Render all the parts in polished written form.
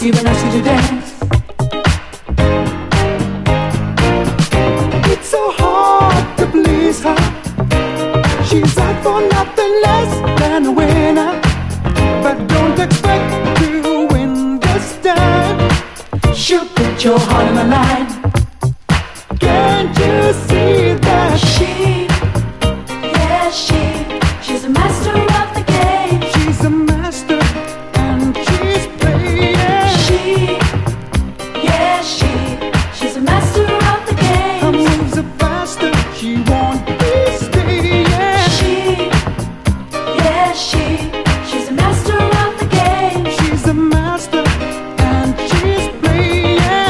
even ask you to dance. It's so hard to please her. She's out for nothing less than a winner. But don't expect to win this time. She'll put your heart on the line. Can't you see that she's a master of the game. She's a master and she's playing. She's a master of the game. Her moves are faster, she won't be staying. She's a master of the game. She's a master and she's playing.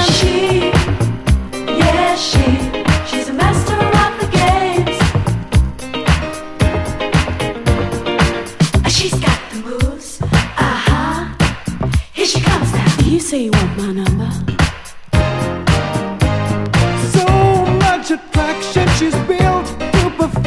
She's a master of the games. She's got the moves. Here she comes now. You say you want my number.